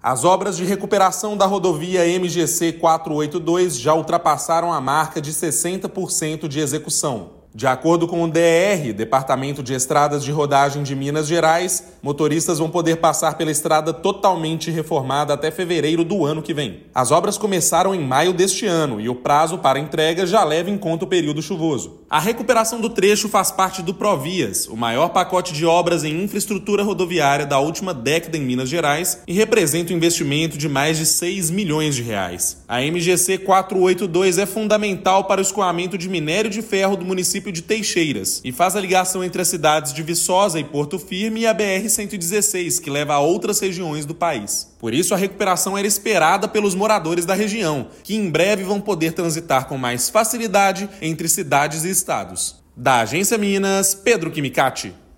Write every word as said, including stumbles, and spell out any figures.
As obras de recuperação da rodovia M G C quatrocentos e oitenta e dois já ultrapassaram a marca de sessenta por cento de execução. De acordo com o D E R, Departamento de Estradas de Rodagem de Minas Gerais, motoristas vão poder passar pela estrada totalmente reformada até fevereiro do ano que vem. As obras começaram em maio deste ano e o prazo para entrega já leva em conta o período chuvoso. A recuperação do trecho faz parte do Provias, o maior pacote de obras em infraestrutura rodoviária da última década em Minas Gerais, e representa um investimento de mais de seis milhões de reais. A M G C quatrocentos e oitenta e dois é fundamental para o escoamento de minério de ferro do município de Teixeiras e faz a ligação entre as cidades de Viçosa e Porto Firme e a B R cento e dezesseis, que leva a outras regiões do país. Por isso, a recuperação era esperada pelos moradores da região, que em breve vão poder transitar com mais facilidade entre cidades e estados. Da Agência Minas, Pedro Kimikati.